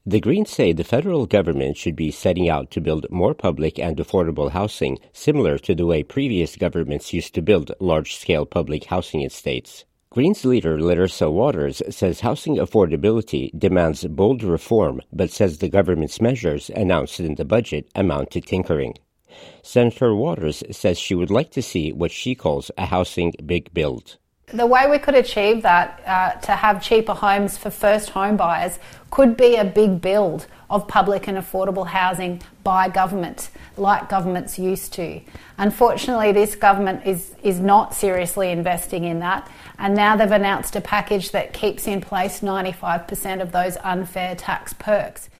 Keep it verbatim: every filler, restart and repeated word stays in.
The Greens say the federal government should be setting out to build more public and affordable housing, similar to the way previous governments used to build large-scale public housing in states. Greens leader Larissa Waters says housing affordability demands bold reform, but says the government's measures announced in the budget amount to tinkering. Senator Waters says she would like to see what she calls a housing big build. The way we could achieve that, uh, to have cheaper homes for first home buyers, could be a big build of public and affordable housing by government, like governments used to. Unfortunately, this government is, is not seriously investing in that, and now they've announced a package that keeps in place ninety-five percent of those unfair tax perks.